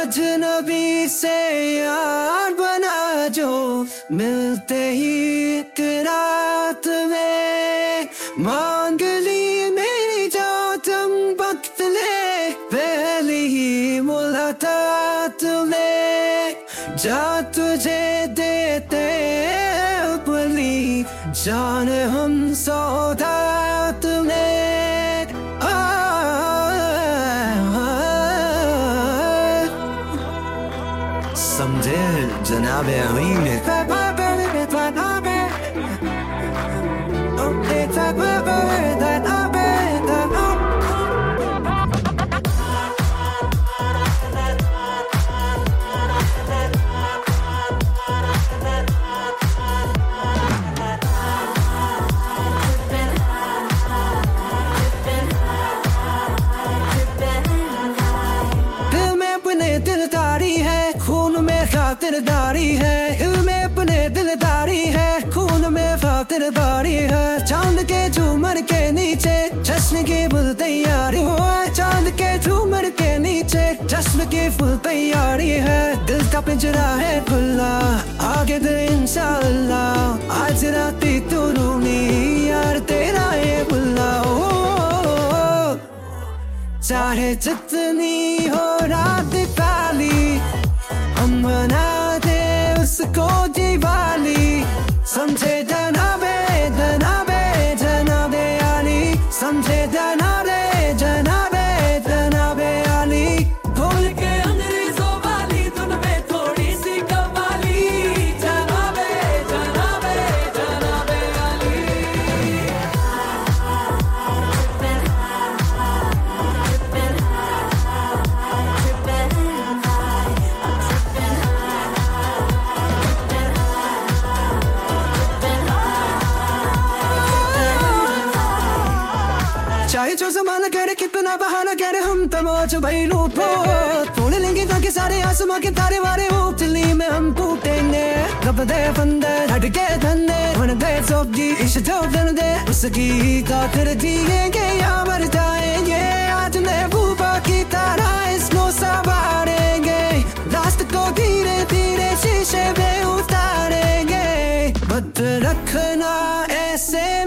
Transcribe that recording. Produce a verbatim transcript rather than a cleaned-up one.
अजनबी से यार बना जो मिलते ही एक रात में मांग ली मेरी जो तुम वक्त ले पहली ही मुलाकात में जा तुझे देते बली जान हम सौगात में समझे जनाबे अमीन दिलदारी है खून में खातिरदारी है दिल में अपने दिलदारी है खून में खातिरदारी है चांद के झूमर के नीचे जश्न की फुल तैयारी है चांद के झूमर के नीचे जश्न की फुल तैयारी है दिल का पिंजरा है खुला आगे दे इंशाअल्लाह आज राती तू रूनी यार तेरा ये बुल्ला चाहे जितनी हो रात काली हम बना दे उसको दीवाली समझे जनाबे जनाबे जनाबे आली समझे जनाबे जनाबे जनाबे आली भूल के अंग्रेजों वाली धुन में थोड़ी सी कव्वाली जनाबे जनाबे जनाबे आली चाहे जो जमाना करे कितना बहाना करे हम तो मौज भाई लूटो तोड़ लेंगे ताकि सारे आसमां के तारे वारे उतली में हम टूटेंगे कब दे बंदे हट के धंधे बन गए सब्जी इस जो बन दे उसकी खातिर जिएंगे या मर जाएंगे आज महबूबा की तरह इसको संवारेंगे रास्त को धीरे धीरे शीशे में उतारेंगे मत रखना ऐसे